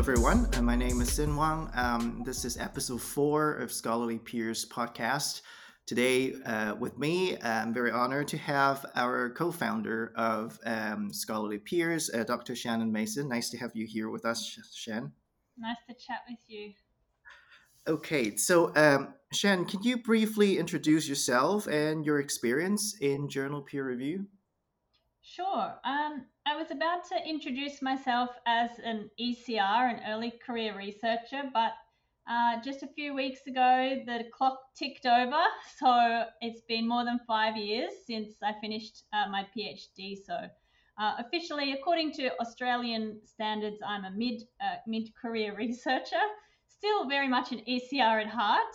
everyone. My name is Sin Wang. This is episode 4 of Scholarly Peers podcast. Today, with me, I'm very honored to have our co founder of Scholarly Peers, Dr. Shannon Mason. Nice to have you here with us, Shan. Nice to chat with you. Okay, so Shan, can you briefly introduce yourself and your experience in journal peer review? Sure. I was about to introduce myself as an ECR, an early career researcher, but just a few weeks ago, the clock ticked over. So it's been more than 5 years since I finished my PhD. So officially, according to Australian standards, I'm a mid career researcher, still very much an ECR at heart.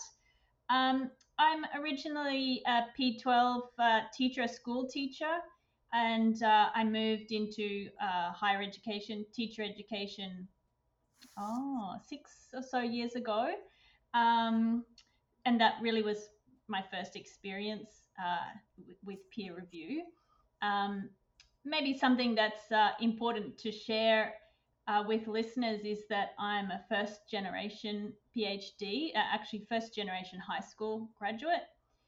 I'm originally a P12 teacher, a school teacher, and I moved into higher education, teacher education, 6 or so years ago. Um, and that really was my first experience with peer review. Um, Maybe something that's important to share with listeners is that I'm a first generation PhD, actually first generation high school graduate.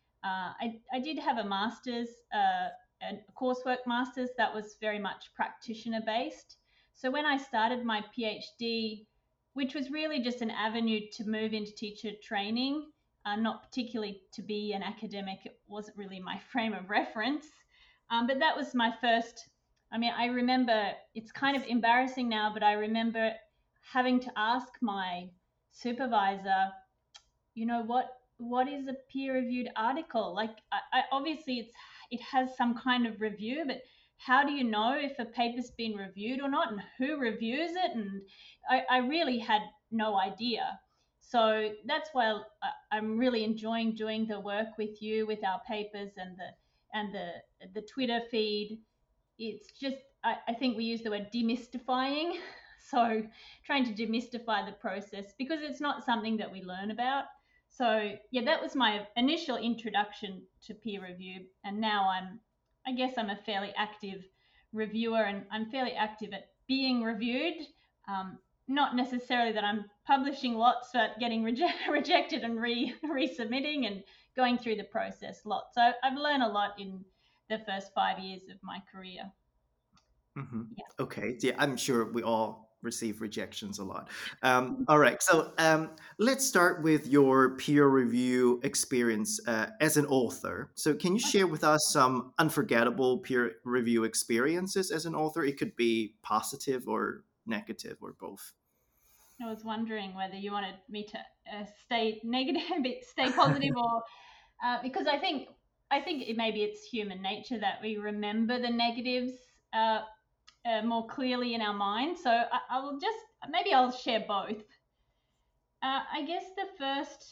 I did have a master's, a coursework master's that was very much practitioner based. So when I started my PhD, which was really just an avenue to move into teacher training, not particularly to be an academic, it wasn't really my frame of reference. But that was my first. I mean, I remember it's kind of embarrassing now, but I remember having to ask my supervisor, what is a peer reviewed article? Like, obviously it has some kind of review, but how do you know if a paper's been reviewed or not, and who reviews it? And I really had no idea. So that's why I'm really enjoying doing the work with you, with our papers and the Twitter feed. It's just, I think we use the word demystifying. So trying to demystify the process because it's not something that we learn about. So yeah, that was my initial introduction to peer review. And now I guess I'm a fairly active reviewer, and I'm fairly active at being reviewed. Not necessarily that I'm publishing lots, but getting rejected and resubmitting and going through the process lots. So I've learned a lot in the first 5 years of my career. hmm Yeah. Okay, yeah, I'm sure we all receive rejections a lot. All right, so let's start with your peer review experience as an author. So, can you share with us some unforgettable peer review experiences as an author? It could be positive or negative or both. I was wondering whether you wanted me to stay negative, stay positive, or because I think maybe it's human nature that we remember the negatives uh, more clearly in our mind. So I will just maybe I'll share both. I guess the first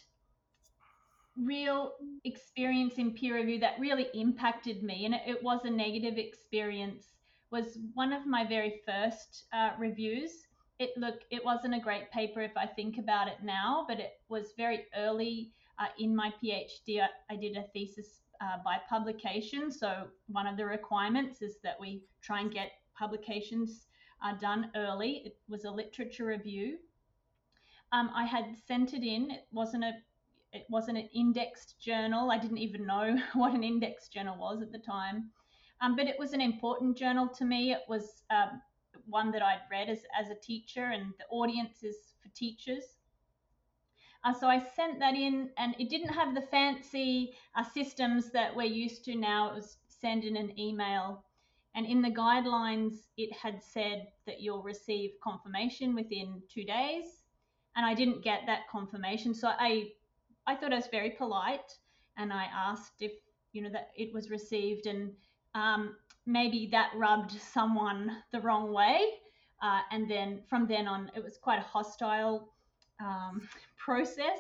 real experience in peer review that really impacted me, and it was a negative experience, was one of my very first reviews. It wasn't a great paper if I think about it now, but it was very early in my PhD. I did a thesis by publication, so one of the requirements is that we try and get publications done early. It was a literature review. I had sent it in. It wasn't an indexed journal. I didn't even know what an indexed journal was at the time. But it was an important journal to me. It was one that I'd read as a teacher, and the audience is for teachers. So I sent that in, and it didn't have the fancy systems that we're used to now. It was send in an email. And in the guidelines, it had said that you'll receive confirmation within 2 days. And I didn't get that confirmation. So I thought I was very polite, and I asked if, that it was received, and maybe that rubbed someone the wrong way. And then from then on, it was quite a hostile um, process.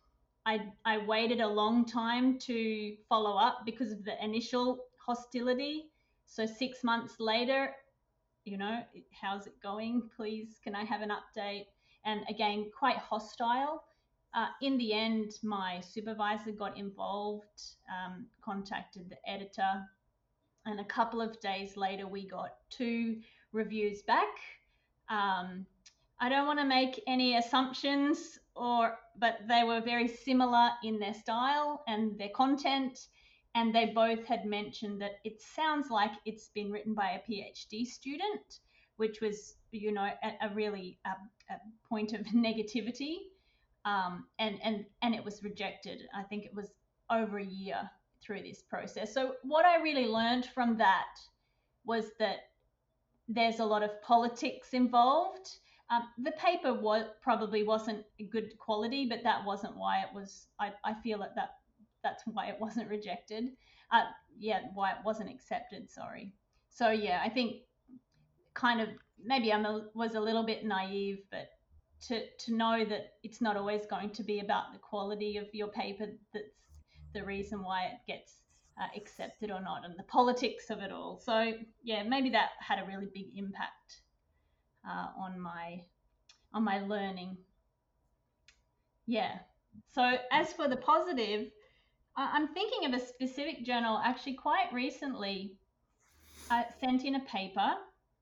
I waited a long time to follow up because of the initial hostility. So 6 months later, how's it going? Please, can I have an update? And again, quite hostile. In the end, my supervisor got involved, contacted the editor, and a couple of days later, we got two reviews back. Um, I don't want to make any assumptions, but they were very similar in their style and their content, and they both had mentioned that it sounds like it's been written by a PhD student, which was, a really a point of negativity, and it was rejected. I think it was over a year through this process. So what I really learned from that was that there's a lot of politics involved. The paper probably wasn't good quality, but that wasn't why it was. I feel that's why it wasn't rejected. Yeah, why it wasn't accepted. Sorry. So yeah, I think kind of maybe was a little bit naive, but to know that it's not always going to be about the quality of your paper that's the reason why it gets accepted or not, and the politics of it all. So yeah, maybe that had a really big impact on my learning. Yeah. So as for the positive, I'm thinking of a specific journal actually quite recently. Sent in a paper.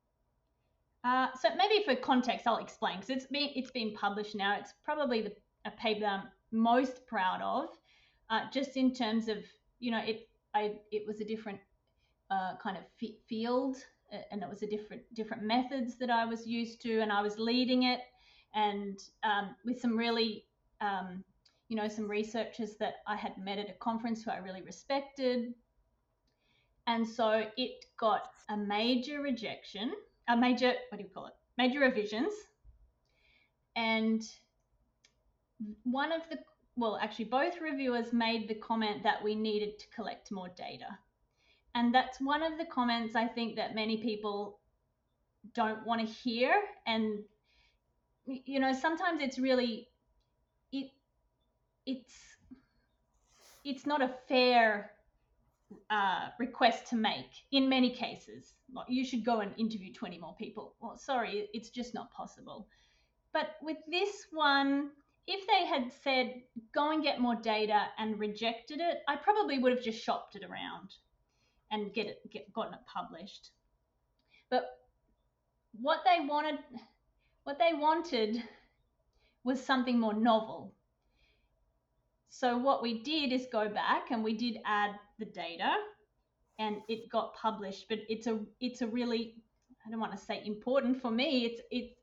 So maybe for context, I'll explain because it's been published now. It's probably a paper that I'm most proud of, just in terms of it was a different kind of field, and it was a different methods that I was used to, and I was leading it, and with some really some researchers that I had met at a conference who I really respected, and so it got a major rejection, a major, what do you call it, major revisions, and one of the well, actually both reviewers made the comment that we needed to collect more data. And that's one of the comments I think that many people don't want to hear. And sometimes it's really it it's it's not a fair request to make in many cases. Like, you should go and interview 20 more people. Well, sorry, it's just not possible. But with this one, if they had said go and get more data and rejected it, I probably would have just shopped it around and gotten it published. But what they wanted was something more novel. So what we did is go back and we did add the data, and it got published. But it's a really, I don't want to say important for me.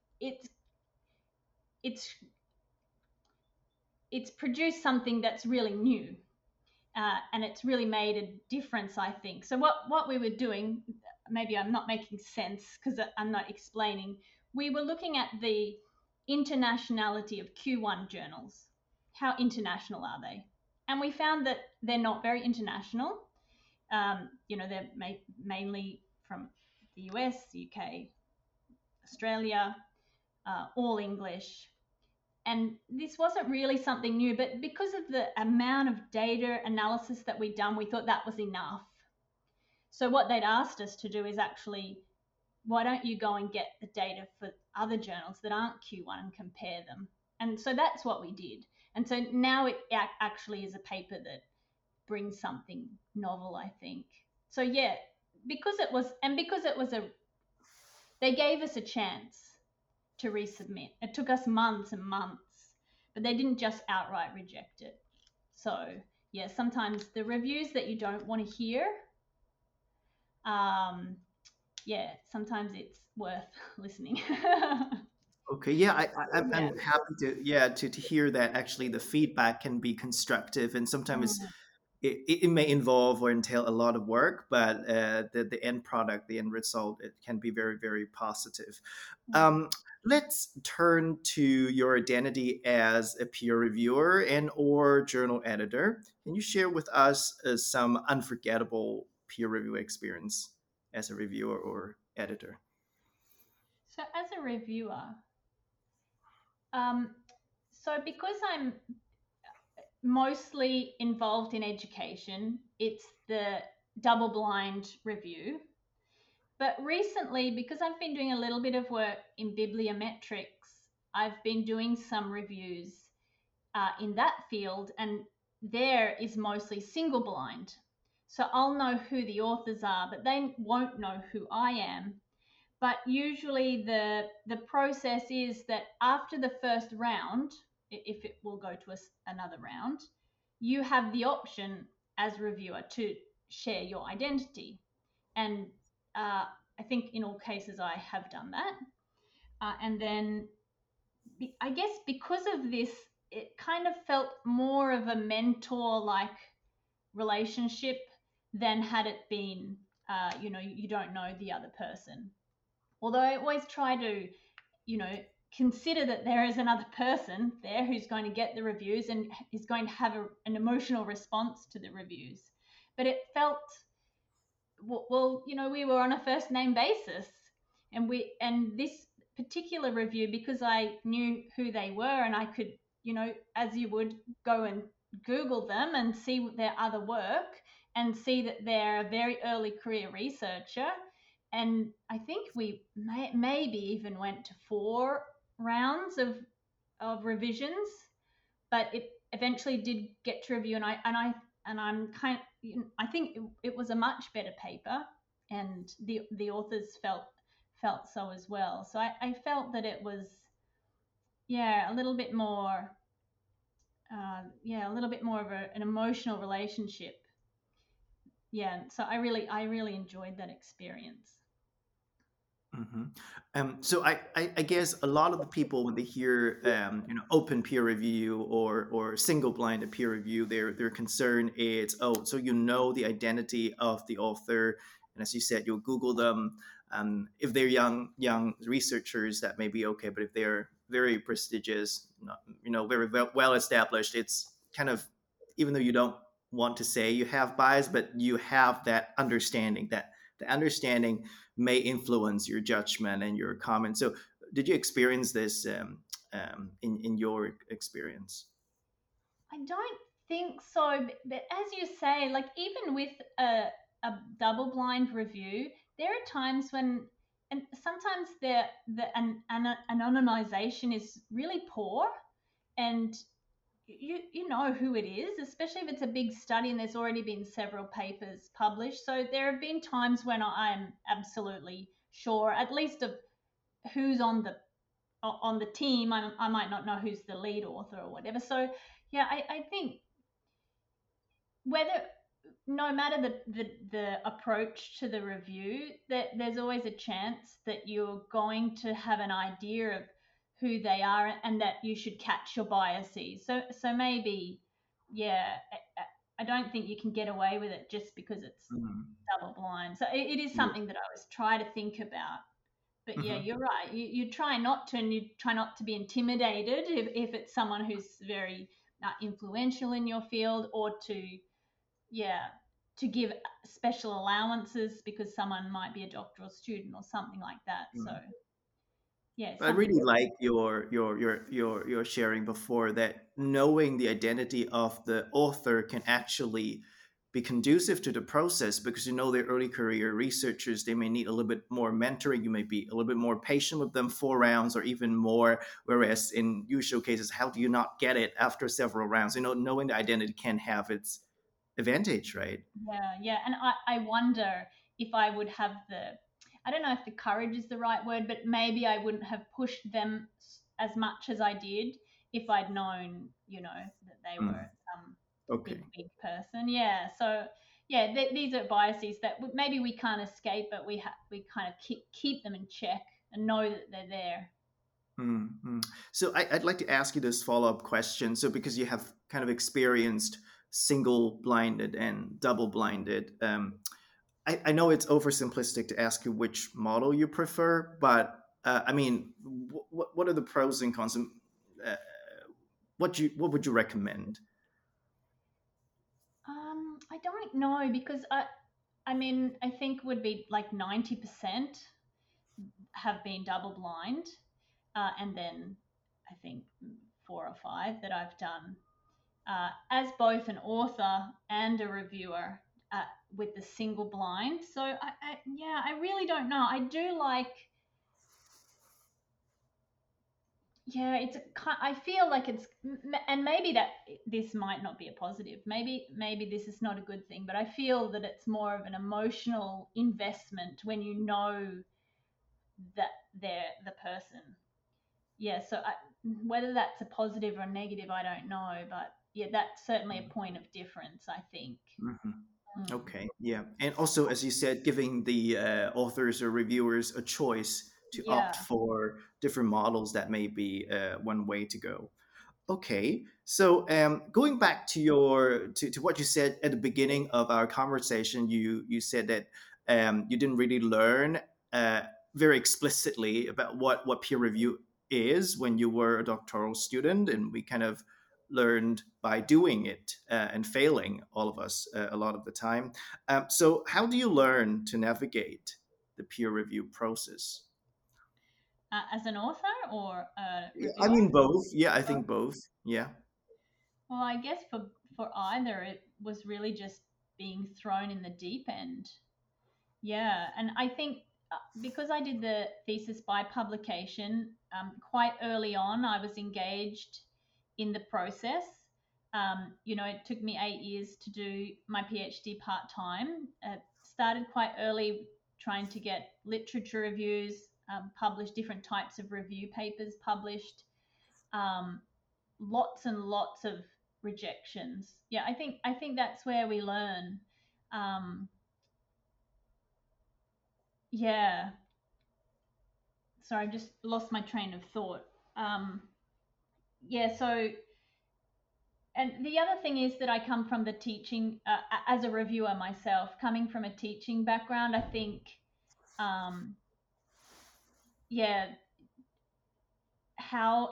It's produced something that's really new, and it's really made a difference, I think. So what we were doing, maybe I'm not making sense because I'm not explaining. We were looking at the internationality of Q1 journals. How international are they? And we found that they're not very international. They're mainly from the US, UK, Australia, all English. And this wasn't really something new, but because of the amount of data analysis that we'd done, we thought that was enough. So what they'd asked us to do is actually, why don't you go and get the data for other journals that aren't Q1 and compare them? And so that's what we did. And so now it actually is a paper that brings something novel, I think. So yeah, because it was they gave us a chance to resubmit. It took us months and months, but they didn't just outright reject it. So yeah, sometimes the reviews that you don't want to hear, yeah, sometimes it's worth listening. Okay, yeah, Yeah. I'm happy to hear that actually the feedback can be constructive, and sometimes Mm. it may involve or entail a lot of work, but the end product, the end result, it can be very, very positive. Mm. Um, let's turn to your identity as a peer reviewer and or journal editor. Can you share with us some unforgettable peer review experience as a reviewer or editor? So as a reviewer, um, so because I'm mostly involved in education, it's the double blind review. But recently, because I've been doing a little bit of work in bibliometrics, I've been doing some reviews in that field, and there is mostly single blind. So I'll know who the authors are, but they won't know who I am. but usually the process is that after the first round, if it will go to another round, you have the option as reviewer to share your identity. And I think in all cases I have done that. And then I guess because of this, it kind of felt more of a mentor like relationship than had it been, you don't know the other person. Although I always try to, you know, consider that there is another person there who's going to get the reviews and is going to have an emotional response to the reviews. But it felt, well, we were on a first name basis, and this particular review, because I knew who they were and I could, as you would, go and Google them and see their other work and see that they're a very early career researcher. And I think we maybe even went to 4 rounds of revisions, but it eventually did get to review, and I'm I think it was a much better paper, and the authors felt so as well. So I felt that it was, yeah, a little bit more, a little bit more of an emotional relationship. Yeah, so I really enjoyed that experience. Hmm. So I guess a lot of the people when they hear open peer review or single blinded peer review, their concern is, oh, so the identity of the author, and as you said, you'll Google them. If they're young researchers, that may be okay, but if they're very prestigious, very well established, it's kind of, even though you don't want to say you have bias, but you have that understanding that the understanding may influence your judgment and your comments. So, did you experience this in your experience? I don't think so, but as you say, like even with a double blind review, there are times when, and sometimes anonymization is really poor, and you know who it is, especially if it's a big study and there's already been several papers published. So there have been times when I'm absolutely sure, at least of who's on the team. I might not know who's the lead author or whatever. So yeah, I think whether, no matter the approach to the review, that there's always a chance that you're going to have an idea of who they are and that you should catch your biases. So maybe, yeah, I don't think you can get away with it just because it's Mhm. double blind. So it is Yeah. something that I always try to think about. But yeah, Mhm. you're right. You try not to, and you try not to be intimidated if it's someone who's very influential in your field, or to, yeah, to give special allowances because someone might be a doctoral student or something like that. So Mhm. yeah, it's I something. really like your sharing before, that knowing the identity of the author can actually be conducive to the process, because they're early career researchers, they may need a little bit more mentoring, you may be a little bit more patient with them, 4 rounds or even more, whereas in usual cases, how do you not get it after several rounds? Knowing the identity can have its advantage, right? Yeah, and I wonder if I would have I don't know if the courage is the right word, but maybe I wouldn't have pushed them as much as I did if I'd known, that they were Mm, some okay. big person. Yeah, so yeah, these are biases that maybe we can't escape, but we kind of keep them in check and know that they're there. Mm-hmm. So I'd like to ask you this follow-up question. So because you have kind of experienced single-blinded and double-blinded, I know it's oversimplistic to ask you which model you prefer, but I mean, what are the pros and cons? Uh, what would you recommend? I don't know because I mean, I think would be like 90% have been double blind, and then I think 4 or 5 that I've done as both an author and a reviewer with the single blind. So yeah, I really don't know. I do like, yeah, I feel like it's, and maybe that this might not be a positive. Maybe this is not a good thing, but I feel that it's more of an emotional investment when you know that they're the person. Yeah, so whether that's a positive or negative, I don't know, but yeah, that's certainly a point of difference, I think. Mhm. Mm. Okay, yeah. And also, as you said, giving the authors or reviewers a choice to Yeah. opt for different models, that may be one way to go. Okay, so going back to to what you said at the beginning of our conversation, you said that you didn't really learn uh, very explicitly about what peer review is when you were a doctoral student, and we kind of learned by doing it and failing, all of us, a lot of the time. So, how do you learn to navigate the peer review process? As an author or a Yeah, I reviewer? mean both. Yeah, I Oh, think both. Yeah. well, I guess for either, it was really just being thrown in the deep end. Yeah, and I think because I did the thesis by publication, quite early on, I was engaged in the process. It took me 8 years to do my PhD part time. Started quite early trying to get literature reviews published, different types of review papers published, um, lots and lots of rejections. Yeah, I think that's where we learn. Um, yeah, sorry, I just lost my train of thought. Um, yeah, so, and the other thing is that I come from the teaching, as a reviewer myself, coming from a teaching background, I think, um, yeah, how,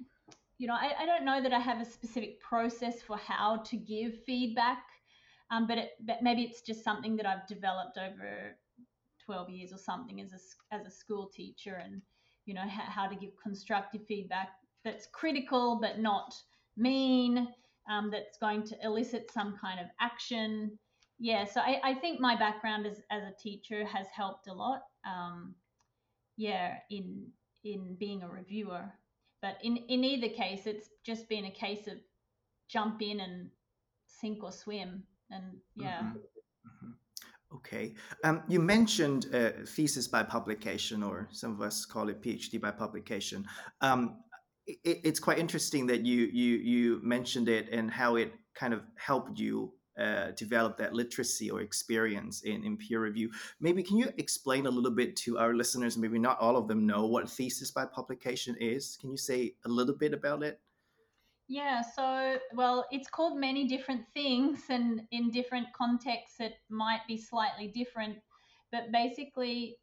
I don't know that I have a specific process for how to give feedback, but maybe it's just something that I've developed over 12 years or something as a school teacher, and how to give constructive feedback that's critical but not mean, that's going to elicit some kind of action. Yeah, so I think my background as a teacher has helped a lot, yeah, in being a reviewer. But in either case, it's just been a case of jump in and sink or swim. And yeah. Mhm. Mhm. Okay. You mentioned thesis by publication, or some of us call it PhD by publication. It's quite interesting that you mentioned it and how it kind of helped you develop that literacy or experience in peer review. Maybe can you explain a little bit to our listeners? Maybe not all of them know what thesis by publication is. Can you say a little bit about it? Yeah, so, well, it's called many different things, and in different contexts, it might be slightly different. But basically,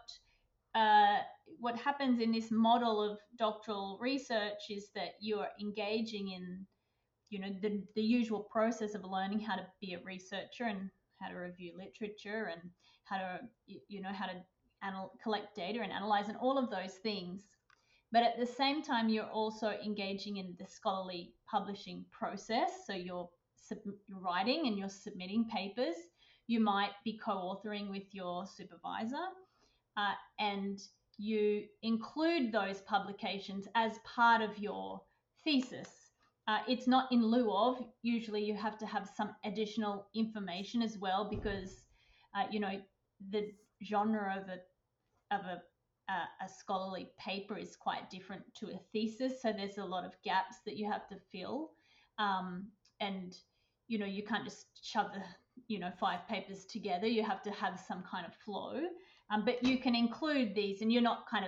uh, what happens in this model of doctoral research is that you are engaging in, the usual process of learning how to be a researcher and how to review literature and how to, how to collect data and analyze and all of those things. But at the same time, you're also engaging in the scholarly publishing process. So you're writing and you're submitting papers. You might be co-authoring with your supervisor, and you include those publications as part of your thesis. It's not in lieu of. Usually, you have to have some additional information as well, because the genre of a scholarly paper is quite different to a thesis. So there's a lot of gaps that you have to fill, and you can't just shove the 5 papers together. You have to have some kind of flow, but you can include these, and you're not kind of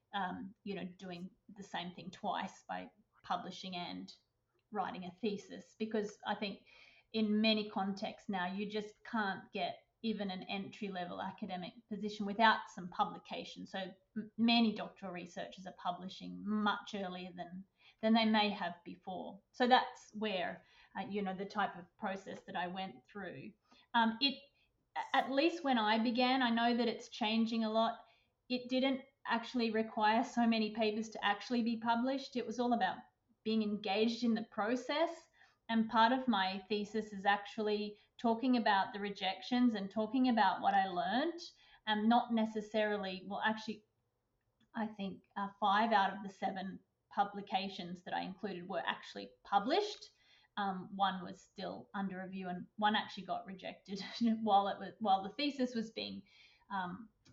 doing the same thing twice by publishing and writing a thesis, because I think in many contexts now you just can't get even an entry level academic position without some publication. So many doctoral researchers are publishing much earlier than they may have before. So that's where the type of process that I went through. It At least when I began, I know that it's changing a lot. It didn't actually require so many papers to actually be published. It was all about being engaged in the process. And part of my thesis is actually talking about the rejections and talking about what I learned, and not necessarily, well, actually, I think 5 out of the 7 publications that I included were actually published. One was still under review, and one actually got rejected while the thesis was being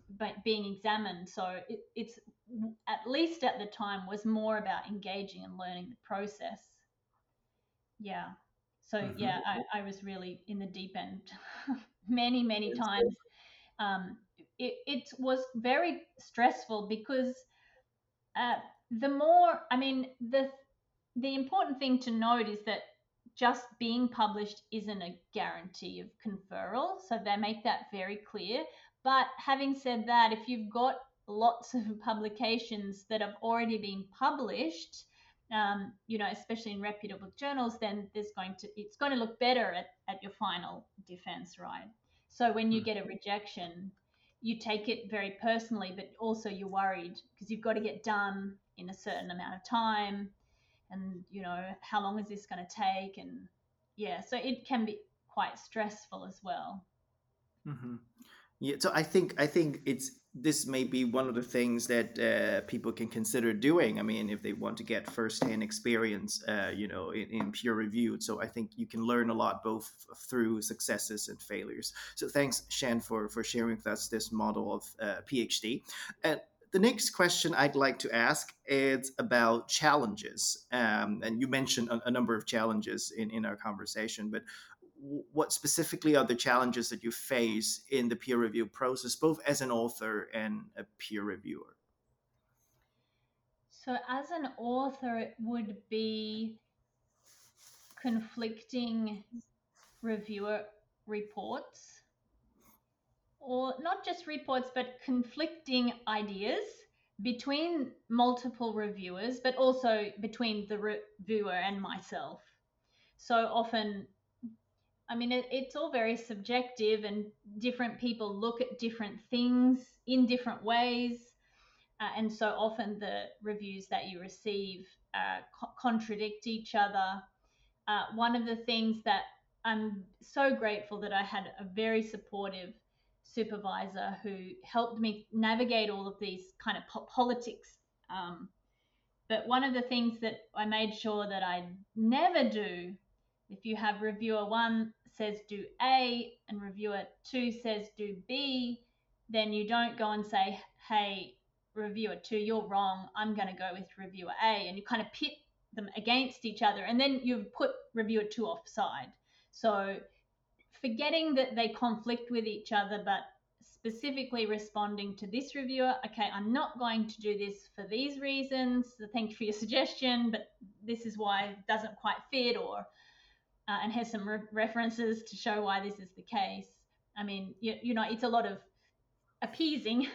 being examined. So it's at least at the time was more about engaging and learning the process. Yeah. So Hmm. yeah, I was really in the deep end many times. It was very stressful because uh, the more, I mean, the important thing to note is that just being published isn't a guarantee of conferral. So they make that very clear. But having said that, if you've got lots of publications that have already been published, especially in reputable journals, then it's going to look better at your final defense, right? So when you get a rejection, you take it very personally, but also you're worried because you've got to get done in a certain amount of time, and how long is this going to take, and yeah, so it can be quite stressful as well. Hmm. Yeah, so I think it's this may be one of the things that people can consider doing. I mean, if they want to get firsthand experience, in peer reviewed. So I think you can learn a lot both through successes and failures. So thanks, Shan, for sharing with us this model of PhD. And the next question I'd like to ask is about challenges. And you mentioned a number of challenges in our conversation, but what specifically are the challenges that you face in the peer review process, both as an author and a peer reviewer? So as an author, it would be conflicting reviewer reports, or not just reports, but conflicting ideas between multiple reviewers, but also between the reviewer and myself. So often, I mean, it's all very subjective, and different people look at different things in different ways. And so often the reviews that you receive contradict each other. One of the things that I'm so grateful that I had a very supportive supervisor who helped me navigate all of these kind of politics. But one of the things that I made sure that I never do, if you have reviewer one says do A and reviewer two says do B, then you don't go and say, hey, reviewer two, you're wrong. I'm going to go with reviewer A. And you kind of pit them against each other. And then you've put reviewer two offside. So forgetting that they conflict with each other, but specifically responding to this reviewer, okay, I'm not going to do this for these reasons. So thank you for your suggestion, but this is why it doesn't quite fit, or and has some references to show why this is the case. I mean, it's a lot of appeasing,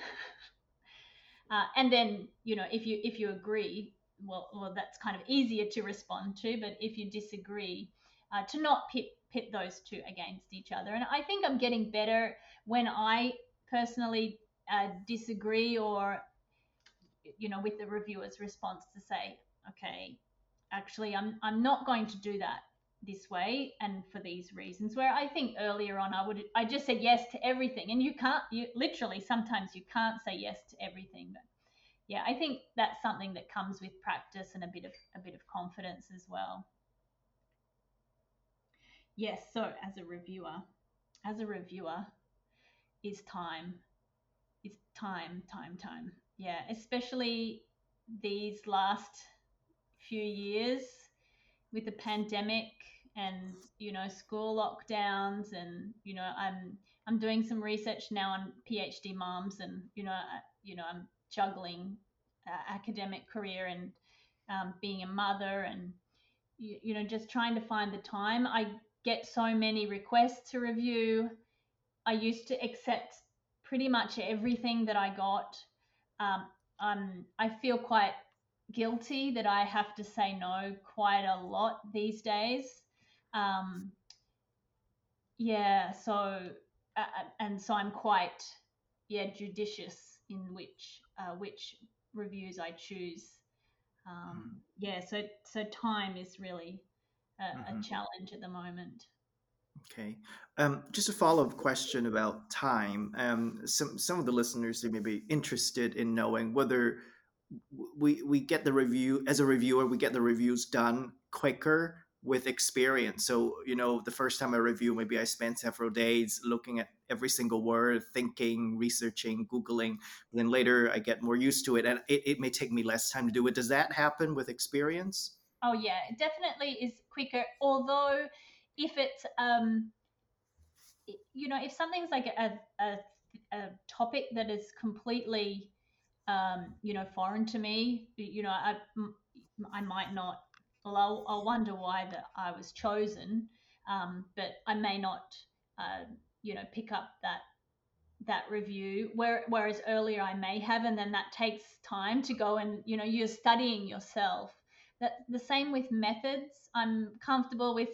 and then if you agree, well, that's kind of easier to respond to. But if you disagree, to not pit those two against each other. And I think I'm getting better when I personally disagree, or with the reviewer's response, to say, okay, actually, I'm not going to do that this way and for these reasons. Where I think earlier on I just said yes to everything, and you literally sometimes you can't say yes to everything. But yeah, I think that's something that comes with practice and a bit of confidence as well. Yes, so as a reviewer is time. It's time. Yeah, especially these last few years with the pandemic, and school lockdowns, and I'm doing some research now on PhD moms, and I'm juggling academic career and being a mother, and just trying to find the time. I get so many requests to review. I used to accept pretty much everything that I got. I feel quite guilty that I have to say no quite a lot these days. Um, yeah, so and so I'm quite judicious in which reviews I choose. Yeah, so time is really a Hmm. challenge at the moment. Okay. Just a follow-up question about time. Some of the listeners, they may be interested in knowing whether we get the review as a reviewer, we get the reviews done quicker with experience. So, the first time I review, maybe I spent several days looking at every single word, thinking, researching, Googling. Then later I get more used to it, and it may take me less time to do it. Does that happen with experience? Oh yeah, it definitely is quicker. Although, if it's if something's like a topic that is completely foreign to me, I might not. Well, I'll wonder why that I was chosen, but I may not, uh, pick up that review. Whereas earlier I may have, and then that takes time to go and you're studying yourself. That the same with methods. I'm comfortable with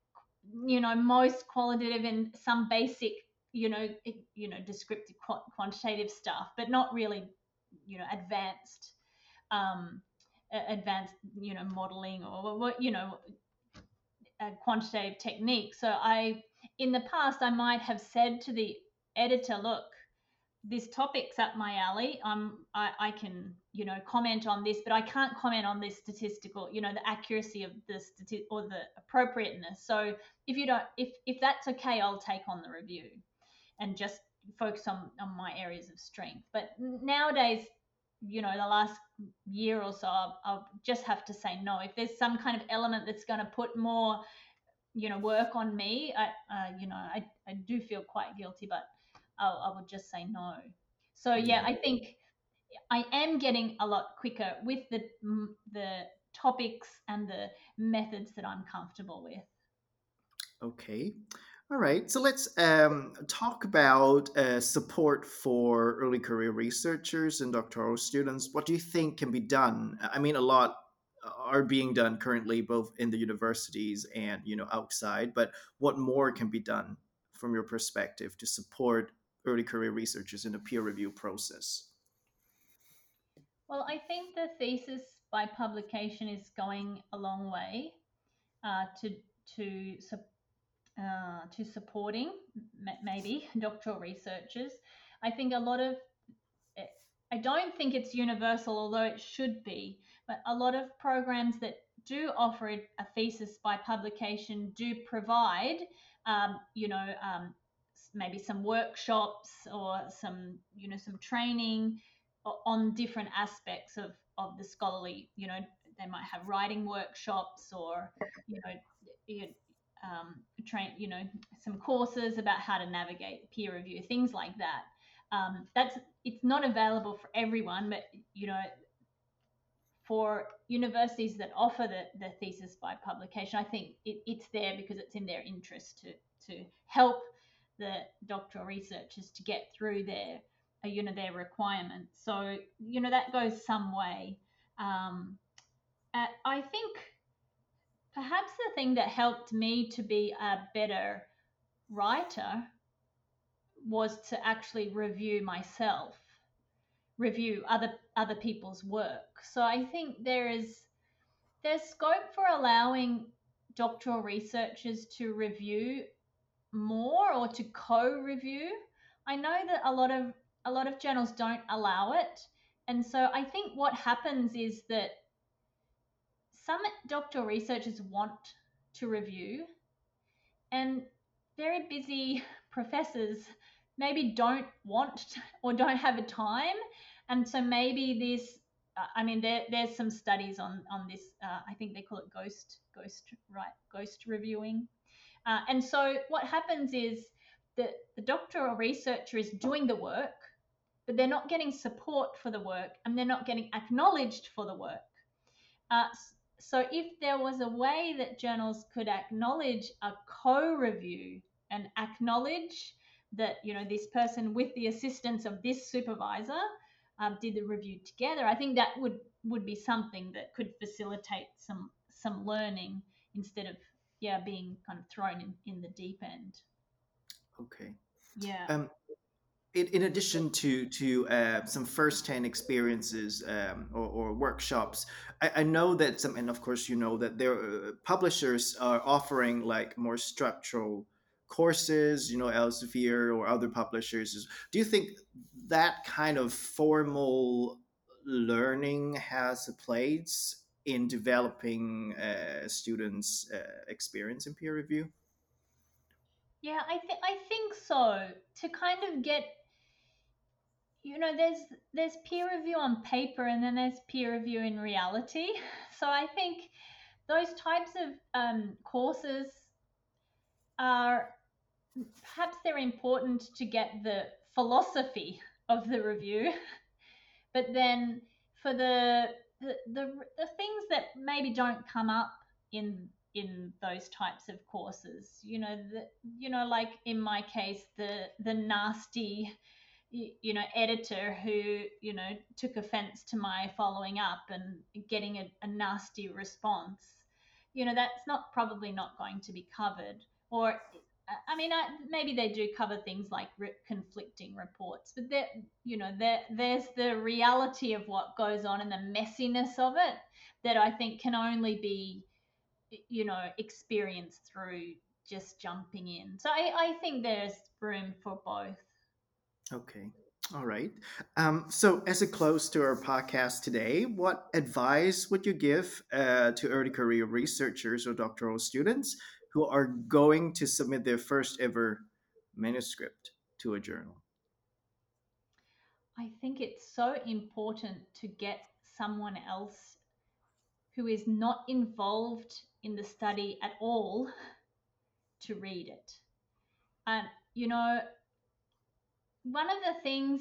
most qualitative and some basic descriptive quantitative stuff, but not really advanced um, advanced modeling or what quantitative technique. So in the past I might have said to the editor, look, this topic's up my alley. I can comment on this, but I can't comment on this statistical, the accuracy of the or the appropriateness. So if you don't, if that's okay, I'll take on the review and just focus on my areas of strength. But nowadays, the last year or so, I'll just have to say no. If there's some kind of element that's going to put more work on me, I do feel quite guilty, but I would just say no. So yeah, Yeah. I think I am getting a lot quicker with the topics and the methods that I'm comfortable with. Okay. All right. So let's talk about support for early career researchers and doctoral students. What do you think can be done? I mean, a lot are being done currently, both in the universities and outside. But what more can be done from your perspective to support early career researchers in the peer review process? Well, I think the thesis by publication is going a long way to to to supporting maybe doctoral researchers. I think a lot of I don't think it's universal, although it should be, but a lot of programs that do offer a thesis by publication do provide, maybe some workshops or some training on different aspects of the scholarly. They might have writing workshops or, you know, train, some courses about how to navigate peer review, things like that. That's It's not available for everyone, but for universities that offer the thesis by publication, I think it's there because it's in their interest to help the doctoral researchers to get through their requirements. So that goes some way. I think perhaps the thing that helped me to be a better writer was to actually review other people's work. So I think there's scope for allowing doctoral researchers to review more or to co-review. I know that a lot of journals don't allow it, and so I think what happens is that some doctoral researchers want to review, and very busy professors maybe don't want or don't have a time, and so maybe this I mean there's some studies on this. I think they call it ghost reviewing. And so what happens is that the doctoral researcher is doing the work, but they're not getting support for the work and they're not getting acknowledged for the work. uh, so if there was a way that journals could acknowledge a co-review and acknowledge that this person with the assistance of this supervisor did the review together, I think that would be something that could facilitate some learning instead of being kind of thrown in the deep end. Okay. Yeah. Um, in addition to some first-hand experiences or workshops, I know that some, and of course you know that there publishers are offering like more structural courses. Elsevier or other publishers. Do you think that kind of formal learning has a place in developing students' experience in peer review? Yeah, I think so. To kind of get, there's peer review on paper, and then there's peer review in reality. So I think those types of courses are, perhaps they're important to get the philosophy of the review, but then for the things that maybe don't come up in those types of courses, like in my case, the nasty, editor who, took offense to my following up and getting a nasty response, that's not probably not going to be covered. Or I mean, maybe they do cover things like conflicting reports, but there's the reality of what goes on and the messiness of it that I think can only be, experienced through just jumping in. So I think there's room for both. Okay. All right. So, as a close to our podcast today, what advice would you give to early career researchers or doctoral students who are going to submit their first ever manuscript to a journal? I think it's so important to get someone else who is not involved in the study at all to read it. And, one of the things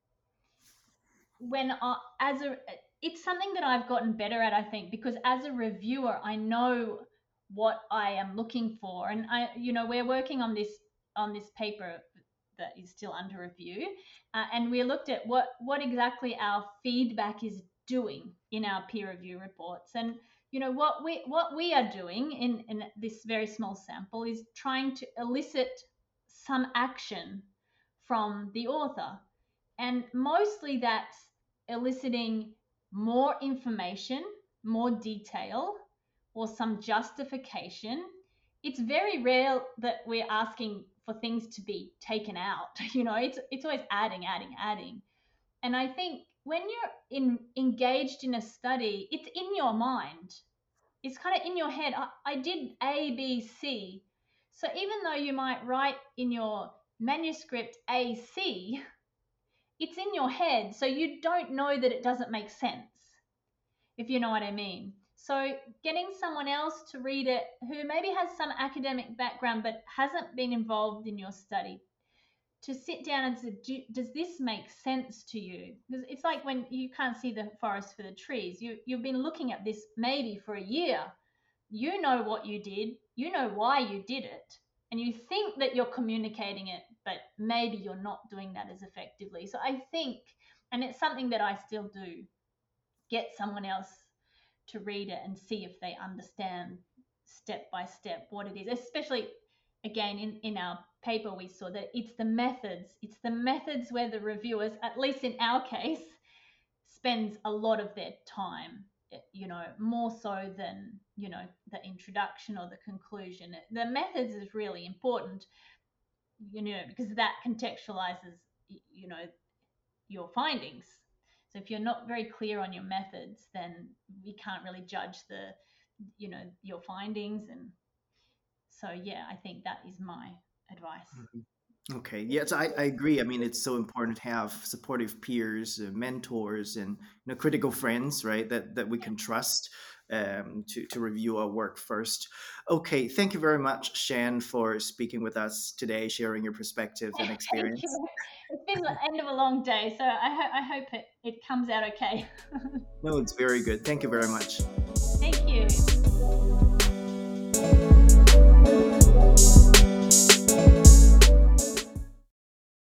when as a it's something that I've gotten better at, I think, because as a reviewer, I know what I am looking for, and we're working on this paper that is still under review, and we looked at what exactly our feedback is doing in our peer review reports, and what we are doing in this very small sample is trying to elicit some action from the author, and mostly that's eliciting more information, more detail, or some justification. It's very rare that we're asking for things to be taken out. It's always adding, adding, adding. And I think when you're engaged in a study, it's in your mind. It's kind of in your head. I did A, B, C. So even though you might write in your manuscript AC, it's in your head, so you don't know that it doesn't make sense, if you know what I mean. So getting someone else to read it who maybe has some academic background but hasn't been involved in your study, to sit down and say, does this make sense to you? Because it's like when you can't see the forest for the trees. You've been looking at this maybe for a year. You know what you did. You know why you did it. And you think that you're communicating it, but maybe you're not doing that as effectively. So I think, and it's something that I still do, get someone else to read it and see if they understand step by step what it is. Especially, again, in our paper, we saw that it's the methods where the reviewers, at least in our case, spends a lot of their time, more so than, the introduction or the conclusion. The methods is really important, because that contextualizes, your findings. So if you're not very clear on your methods, then we can't really judge your findings. And so, yeah, I think that is my advice. Okay, yes, I agree. I mean, it's so important to have supportive peers, mentors, and critical friends, right? That we can trust to review our work first. Okay, thank you very much, Shan, for speaking with us today, sharing your perspective and Thank experience. you. It's been the end of a long day, so I hope it comes out okay. No, it's very good. Thank you very much. Thank you.